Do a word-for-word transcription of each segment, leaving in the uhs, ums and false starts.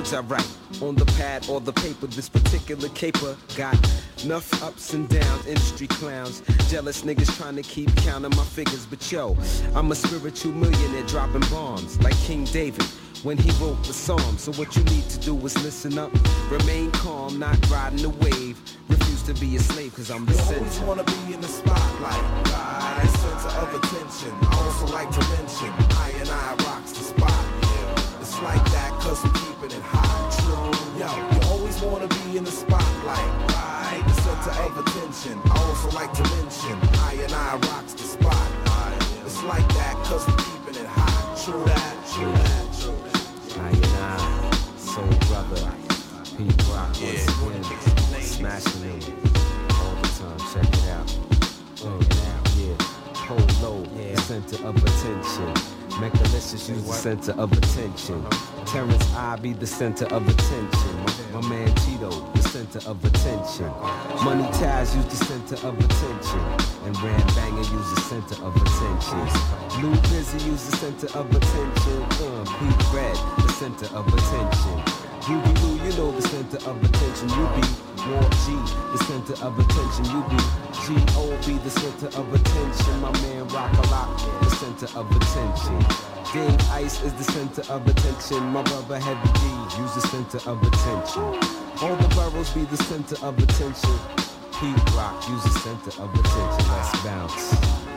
words I write on the pad or the paper. This particular caper got enough ups and downs, industry clowns, jealous niggas trying to keep counting my figures. But yo, I'm a spiritual millionaire dropping bombs like King David when he wrote the psalm. So what you need to do is listen up, remain calm, not riding the wave, refuse to be a slave, cause I'm the center. You always wanna be in the spotlight, right? Center of attention. I also like to mention, I and I rocks the spot. It's like that cause we keeping it hot. True. Yo, you always wanna be in the spotlight, right? The center of attention. I also like to mention, I and I rocks the spot. It's like that cause we keeping it hot. True that, true that, true that. I and I, soul brother, Pete Rock, yeah. Smashing it all the time. Check it out. Check it out. Yeah. Polo, yeah. The center of attention. Mechalicious use the center of attention. Terrence I be the center of attention. My, my man Tito, the center of attention. Money Taz use the center of attention. And Ram Banger use the center of attention. Lou Busy use the center of attention. Uh, Pete Red, the center of attention. You be Lou, you know the center of attention. You be War G, the center of attention. You be G O B, the center of attention. My man Rock a Lot, the center of attention. Dave Ice is the center of attention. My brother Heavy D, use the center of attention. All the boroughs be the center of attention. Pete Rock, use the center of attention. Let's bounce.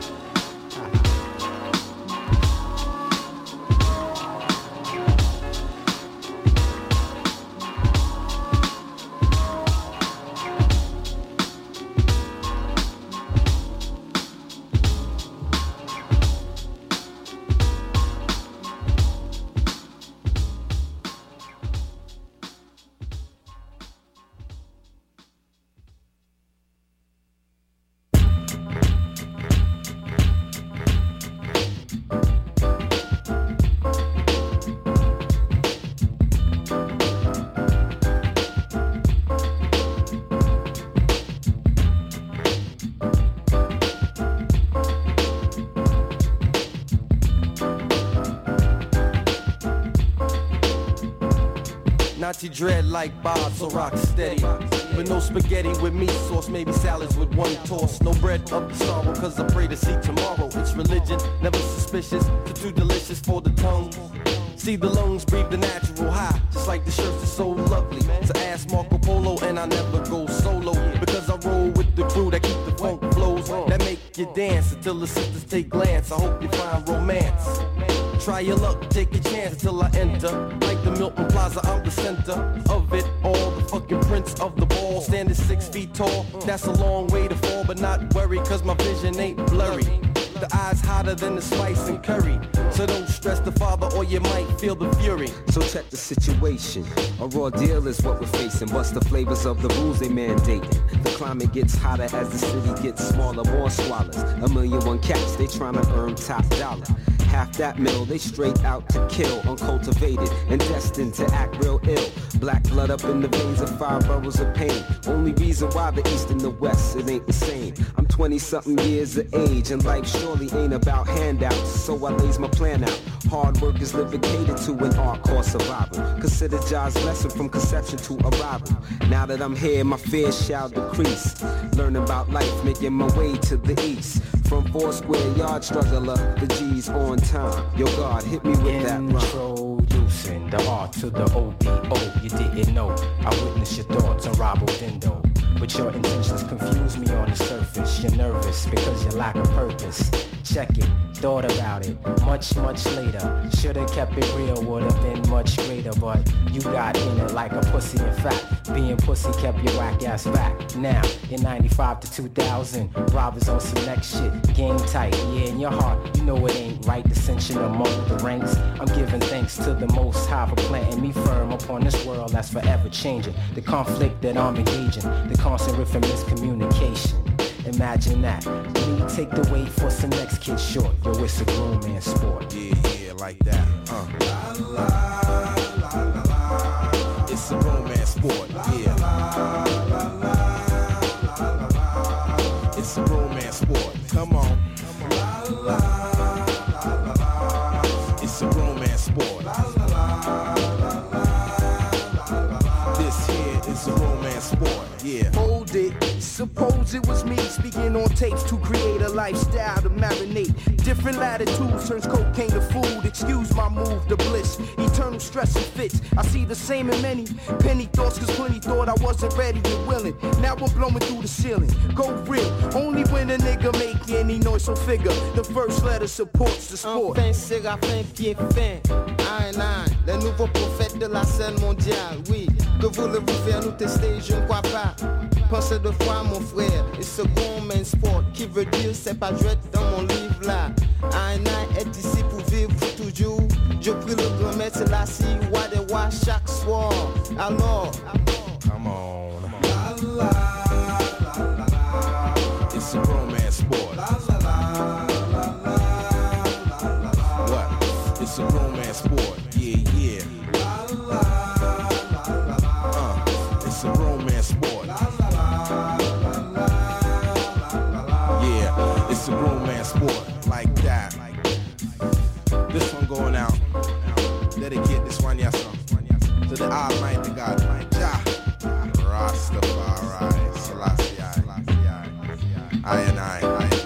Nazi dread like Bob, so rock steady. But no spaghetti with meat sauce, maybe salads with one toss. No bread up the sorrow, cause I pray to see tomorrow. It's religion, never suspicious, too delicious for the tongue. See the lungs breathe the natural high, just like the shirts are so lovely. So ask Marco Polo and I never go solo, because I roll with the crew that keep the funk flows, that make you dance until the sisters take glance. I hope you find romance. Try your luck, take a chance until I enter. Like the Milton Plaza, I'm the center of it all. The fucking prince of the ball, standing six feet tall. That's a long way to fall, but not worry, cause my vision ain't blurry. The eyes hotter than the spice and curry. So don't stress the father or you might feel the fury. So check the situation. A raw deal is what we're facing. What's the flavors of the rules they mandating? The climate gets hotter as the city gets smaller. More swallows, a million one cats, they tryna earn top dollar. Half that mill, they straight out to kill, uncultivated and destined to act real ill. Black blood up in the veins of five boroughs of pain. Only reason why the East and the West, it ain't the same. I'm twenty something years of age and life surely ain't about handouts. So I lays my plan out. Hard work is living catered to an art called survival. Consider Jah's lesson from conception to arrival. Now that I'm here, my fears shall decrease. Learning about life, making my way to the east. From four square yard struggler, the G's on time. Yo God, hit me with that rhyme. Introducing the R to the O B O. You didn't know. I witnessed your thoughts on Robo Dindo. But your intentions confuse me on the surface. You're nervous because you lack a purpose. Check it, thought about it, much, much later. Should've kept it real, would've been much greater. But you got in it like a pussy. In fact, being pussy kept your whack ass back. Now, in ninety-five to two thousand, robbers on some next shit. Game tight, yeah, in your heart, you know it ain't right. Dissension among the ranks. I'm giving thanks to the Most High for planting me firm upon this world that's forever changing. The conflict that I'm engaging, the constant riff and miscommunication. Imagine that. Me take the weight for some next kid short. Yo, it's a grown man sport. Yeah, yeah, like that. Uh. La, la, la, la, la. It's a grown man sport. Yeah. La, la, la, la, la, la. It's a grown man sport. Come on. La, la, la, la, la. It's a grown man sport. La, la, la, la, la. sport, yeah. Hold it, suppose it was me speaking on tapes to create a lifestyle to marinate. Different latitudes turns cocaine to food. Excuse my move to bliss, eternal stress and fits. I see the same in many penny thoughts, cause plenty thought I wasn't ready and willing. Now I'm blowing through the ceiling. Go real, only when a nigga make any noise, so figure the first letter supports the sport. Enfin, Séraphin, pied fin, un, un, le nouveau prophète de la scène mondiale, oui. Que voulez-vous faire nous tester, je ne crois pas. Pensez deux fois mon frère, et second main sport, qui veut dire c'est pas jouet dans mon livre là. Un, un est ici pour vivre toujours. Je prie le grand maître, c'est la si, wa de wa chaque soir. Alors, come on. La, la, la, la, la. It's a grown man sport. La, la, la, la, la, la, la. What? It's a grown man sport. Yeah, yeah. La, la, la, la, la. Uh, it's a grown man sport. La, la, la, la, la, la. Yeah, it's a grown man sport. Like that. This one going out. Dedicate this one, yes, to the Almighty God, my Jah. Rastafari, Selassie, I and I.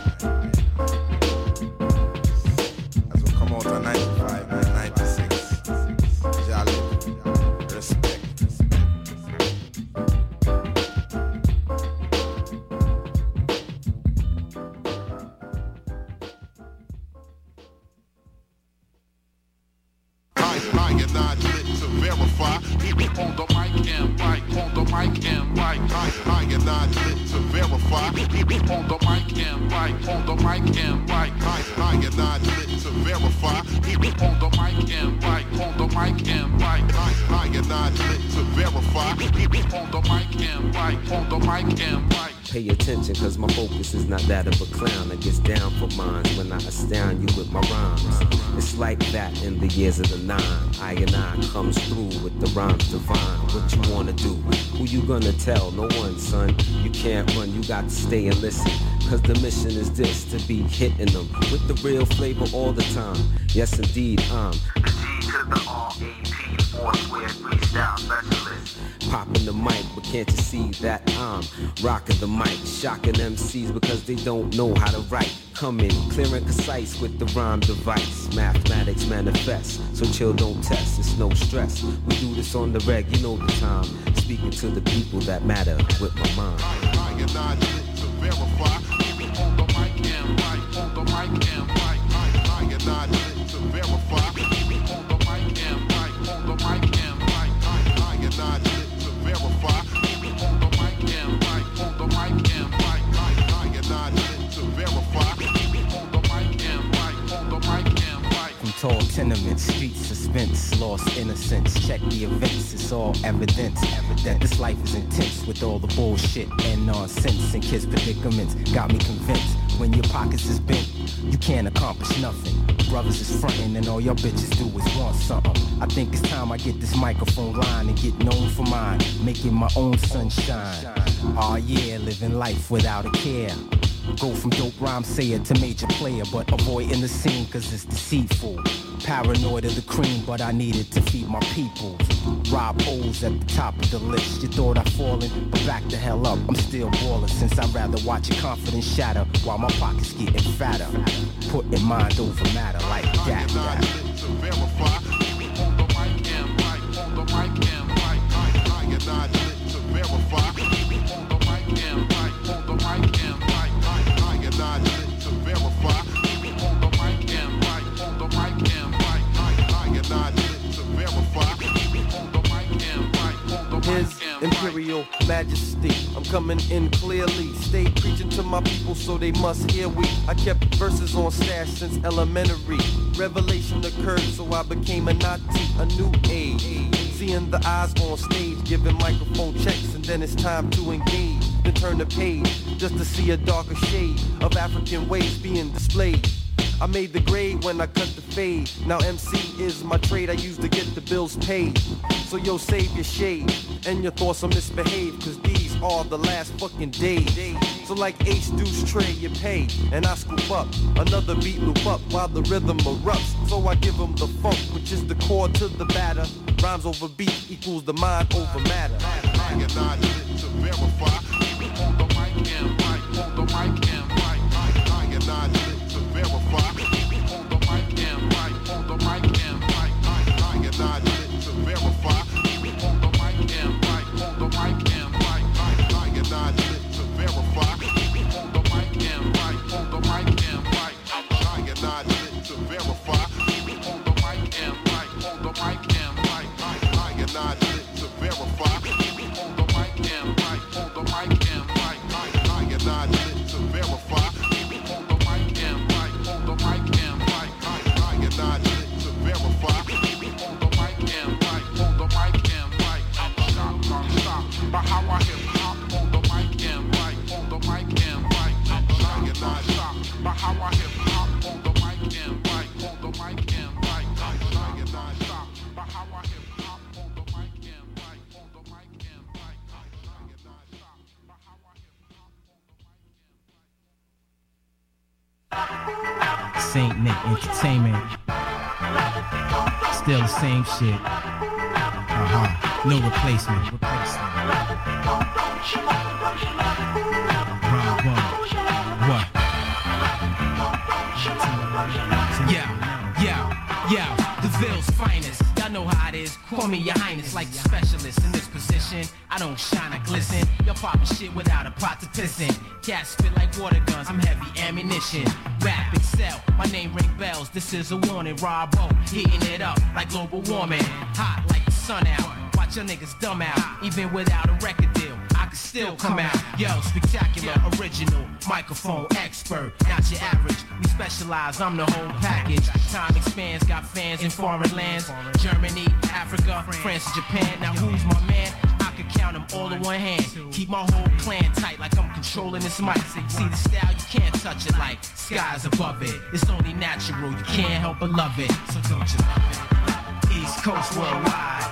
As we come out on ninety-five and ninety-six, Jolly, respect. I am not lit to verify. On the mic and mic, on the mic and mic. I, I am not lit to verify. On the mic and mic, on the mic and mic. I, I am not lit to verify. On the mic and mic, on the mic and mic. I, I am not lit to verify. On the mic and mic, on the mic and mic. Pay attention, cause my focus is not that of a clown that gets down for mines when I astound you with my rhymes. It's like that in the years of the nine. I and I comes through with the rhymes divine. What you wanna do? Who you gonna tell? No one, son. You can't run, you got to stay and listen. Cause the mission is this, to be hitting them with the real flavor all the time. Yes, indeed, I'm the G to the R A P, four square freestyle specialist. Popping the mic, but can't you see that I'm rocking the mic, shocking M Cs because they don't know how to write. Come in, clear and concise with the rhyme device. Mathematics manifest, so chill, don't test, it's no stress. We do this on the reg, you know the time. Speaking to the people that matter with my mind. I am not lit to verify. On the mic and mic, on the mic and mic. I am not lit to verify. On the mic and mic, on the mic and mic. I am not lit to verify. On the mic and mic, on the mic and mic. I am not lit to verify. On the mic and mic, on the mic and mic. From tall tenements, street suspense, lost innocence. Check the events, it's all evidence. Evident this life is intense with all the bullshit and nonsense and kids' predicaments. Got me convinced when your pockets is bent, you can't accomplish nothing. Brothers is frontin' and all your bitches do is want something. I think it's time I get this microphone line and get known for mine, making my own sunshine. Aw, oh, yeah, living life without a care. Go from dope rhyme sayer to major player, but avoiding the scene cause it's deceitful. Paranoid of the cream, but I needed to feed my people. Rob O's at the top of the list. You thought I'd fallen, but back the hell up. I'm still ballin' since I'd rather watch your confidence shatter while my pockets getting fatter. Putting mind over matter like that. that. To verify. On the mic and mic, on the mic and mic. I am not lit to verify. On the mic and mic, on the mic and mic. I am not lit to verify. On the mic and mic, on the mic and mic. I am not lit to verify. On the mic and mic, on the mic and mic. His Imperial Majesty, I'm coming in clearly. Stay preaching to my people so they must hear we. I kept verses on stash since elementary. Revelation occurred so I became a Nazi, a new age. Seeing the eyes on stage, giving microphone checks, and then it's time to engage. Then turn the page, just to see a darker shade of African ways being displayed. I made the grade when I cut the fade. Now M C is my trade I use to get the bills paid. So yo, save your shade and your thoughts on misbehave, cause these all the last fucking days. So like Ace Deuce Trey, you pay, and I scoop up another beat loop up while the rhythm erupts. So I give them the funk, which is the chord to the batter. Rhymes over beat equals the mind over matter. I and I lit to verify. On the mic and mic, on the mic and mic. I and I lit to verify. On the mic and mic, on the mic and mic. I and I lit to verify. On the mic and mic, on the mic and mic. I and I lit to verify. On the mic and mic, on the mic and mic. I and I lit to verify. On the mic and mic, on the mic and mic. I and I lit to verify. On the mic and mic, on the mic and mic. I and I lit to verify. On the mic and mic, on the mic and mic. I and I lit to verify. On the mic and mic, on the mic and mic. Stop, stop, stop. But how I hip hop on the mic and mic, on the mic and mic. I and I stop. But how I hip hop on the mic and mic, on the mic and mic. I and I stop. But how I hip hop on the mic and mic, on the mic and mic. I and I stop. But how I hip hop on the mic and mic. Saint Nick Entertainment. Still the same shit. Uh-huh. No replacement. Replacement. Rob one. What? Yeah, yeah, yeah. The Ville's finest. Y'all know how it is. Call me your highness, like the specialist in this position. I don't shine, I glisten. Y'all poppin' shit without a pot to piss in. Cats spit like water guns, I'm heavy ammunition. Rap, excel, my name ring bells. This is a warning, Rob O, heating it up like global warming. Hot like the sun out. Watch your niggas dumb out. Even without a record deal, I can still come out. Yo, spectacular, original, microphone expert. Not your average, we specialize, I'm the whole package. Time expands, got fans in foreign lands. Germany, Africa, France, and Japan. Now who's my man? I could count them all in one hand. Keep my whole clan tight like I'm controlling this mic. See the style, you can't touch it like skies above it. It's only natural, you can't help but love it. So don't you love it? East Coast worldwide.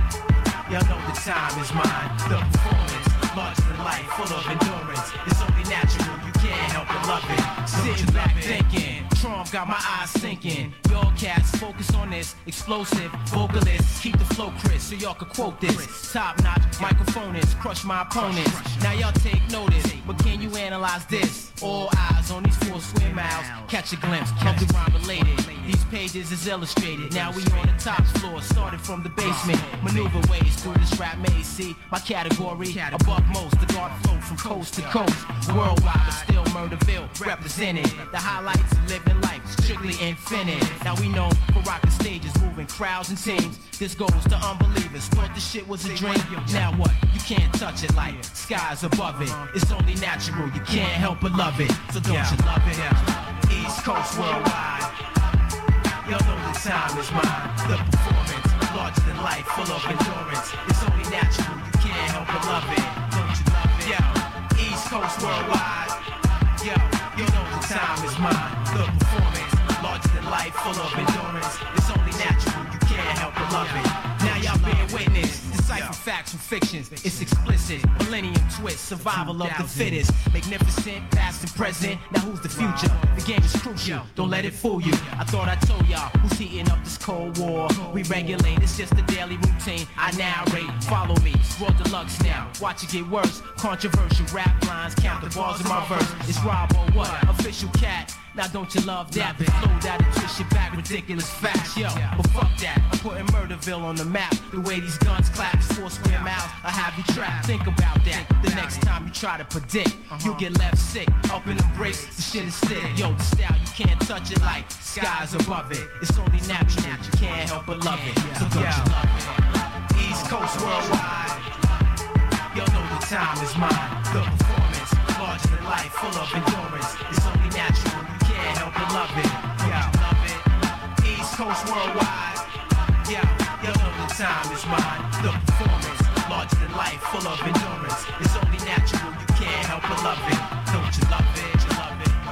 Y'all know the time is mine. The performance, larger than life, full of endurance. It's only natural, you can't help but love it. Sitting back thinking, Trump got my eyes sinking. Y'all cats focus on this, explosive vocalists. Keep the flow crisp so y'all can quote this. Top notch microphonists, crush my opponents. Now y'all take notice, but can you analyze this? All eyes on these four square miles. Catch a glimpse of the rhyme related. These pages is illustrated. Now we on the top floor, started from the basement. Maneuver ways through this rap maze. See my category above most. The guard flow from coast to coast. Worldwide, but still Murderville represented. The highlights of living life, strictly infinite. Now we know for rocking stages, moving crowds and teams. This goes to unbelievers. Thought the shit was a dream. Now what? You can't touch it like skies above it. It's only natural. You can't help but love it. So don't you love it? East Coast worldwide. Y'all know the time is mine. The performance, larger than life, full of endurance. It's only natural, you can't help but love it. Don't you love it? Yo, East Coast worldwide. Yo, you know the time is mine. The performance, larger than life, full of endurance. It's only natural, you can't help but love it. Now y'all bear witness. Decipher facts from fictions. It's explicit. Millennium twist, survival of the fittest. Magnificent, past and present. Now who's the future? The game is crucial. Don't let it fool you. I thought I told y'all who's heating up this Cold War. We regulate. It's just a daily routine. I narrate. Follow me. Raw deluxe now. Watch it get worse. Controversial rap lines. Count the bars in my verse. It's Rob or what? Official cat. Now don't you love that? The flow that and twist your back, ridiculous facts, yo. But fuck that, I'm putting Murderville on the map. The way these guns clap, four square miles, I have you trapped. Think about that. The next time you try to predict, you'll get left sick. Up in the bricks, the shit is thick. Yo, the style you can't touch it like skies above it. It's only natural, you can't help but love it. So don't you love it? East Coast worldwide. Yo, know the time is mine. The performance, larger than life, full of endurance. It's only natural. Can't help but love it, yeah, love it. East Coast worldwide, yeah, you know the time is mine. The performance, larger than life, full of endurance. It's only natural, you can't help but love it. Don't you love it, you love it?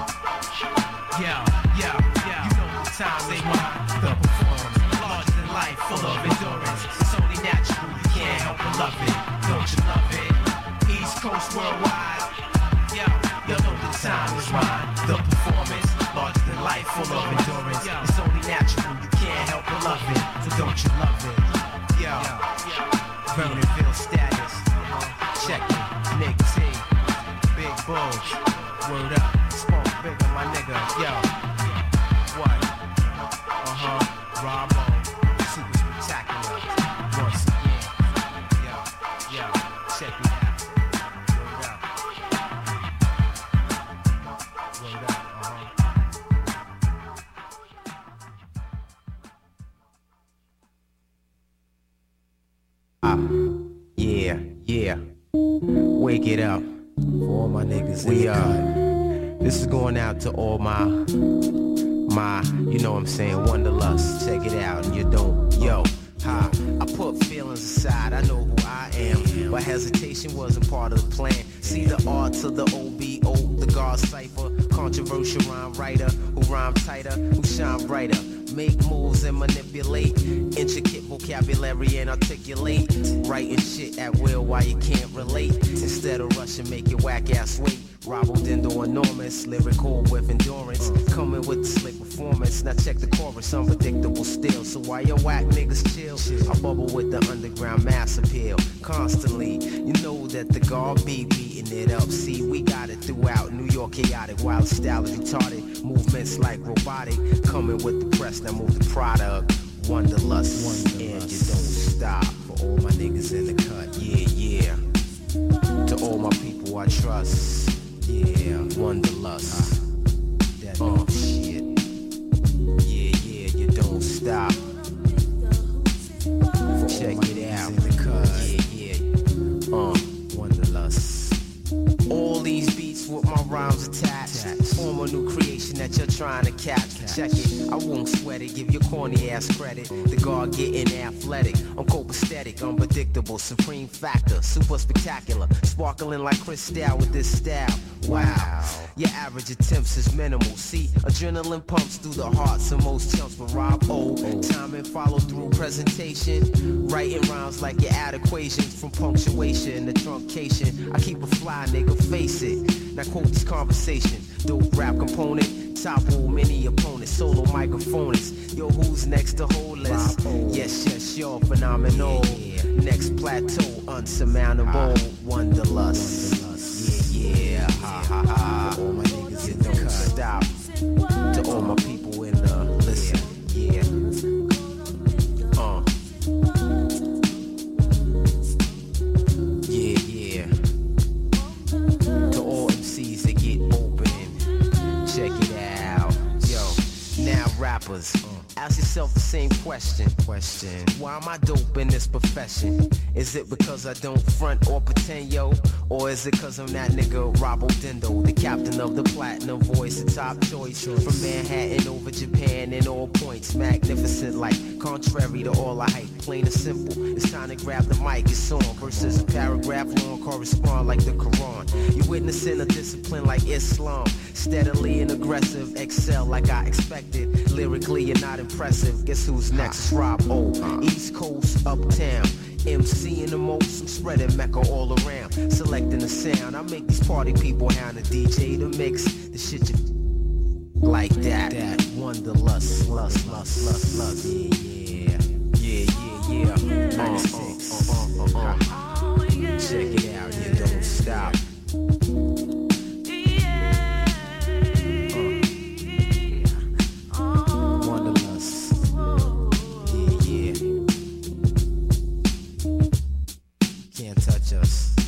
Yeah, yeah, yeah, you know the time is mine. The performance, larger than life, full of endurance. It's only natural, you can't help but love it. Don't you love it? East Coast first worldwide. Yo, you know the time is mine. The performance, larger than life, full of endurance. It's only natural, you can't help but love it. So don't you love it? Yo, Vernonville status. Check it, Nick T, Big Bulls. Word up, smoke bigger, my nigga. Yo, what? Uh-huh, Bravo, super spectacular. Once again, yo, yo, check it out. Word up. Word up, uh-huh. Uh, yeah, yeah. Wake it up. For all my niggas we are. This is going out to all my, my, you know what I'm saying, wanderlust. Check it out and you don't, yo. Ha, I put feelings aside, I know who I am, but hesitation wasn't part of the plan. See the R to the O B O, the God cipher, controversial rhyme writer, who rhyme tighter, who shine brighter. Make moves and manipulate, intricate vocabulary and articulate. Writing shit at will while you can't relate. Instead of rushing, make your whack ass wait. Robbo Dindo enormous, lyrical with endurance. Coming with the slick performance. Now check the chorus, unpredictable still. So while your whack niggas chill, I bubble with the underground mass appeal. Constantly, you know that the guard be beating it up. See, we got it throughout New York, chaotic, wild style is retarded. Movements like robotic, coming with the press. Now move the product, wanderlust, Wanderlust. And you don't stop. For all my niggas in the cut, yeah, yeah. To all my people I trust, yeah, wanderlust. That oh shit, yeah, yeah, you don't stop. For check it out, in the cut, yeah, yeah, uh, wanderlust. All these beats with my rhymes attached, form a new creation that you're trying to catch. Check it, I won't sweat it, give your corny ass credit. The guard getting athletic, I'm copacetic, unpredictable, supreme factor, super spectacular, sparkling like crystal with this style. Wow, your average attempts is minimal. See, adrenaline pumps through the hearts of most chumps, but Rob O, time and follow through presentation, writing rhymes like you add equations from punctuation to truncation. I keep a fly, nigga, face it. Now quote this conversation, dope rap component. Topple many opponents, solo microphones. Yo, who's next to hold list? Yes, yes, you're phenomenal. Next plateau, unsurmountable. Wanderlust. Yeah, yeah, ha ha ha. For all my niggas in the cut, stop. To all my people in the listen, yeah. Uh. Yeah, yeah. To all M Cs that get open, check it out. Yo, now rappers, uh, ask yourself the same question. Question. Why am I dope in this profession? Is it because I don't front or pretend, yo? Or is it because I'm that nigga Robbo Dindo, the captain of the platinum voice, the top choice from Manhattan over Japan in all points, magnificent like contrary to all I hype, plain and simple. It's time to grab the mic, it's on versus a paragraph long correspond like the Quran. You witnessing a discipline like Islam, steadily and aggressive, excel like I expected. Lyrically, you're not impressive. Guess who's next? It's Rob O. East Coast, uptown. MCing the most, I'm spreading Mecca all around. Selecting the sound, I make these party people hound the D J to mix the shit you like that. That wanderlust, lust, lust, lust, lust. Yeah, yeah, yeah, yeah, yeah. ninety-six. Uh, uh, uh, uh, uh. Check it out, you don't stop. Can't touch us.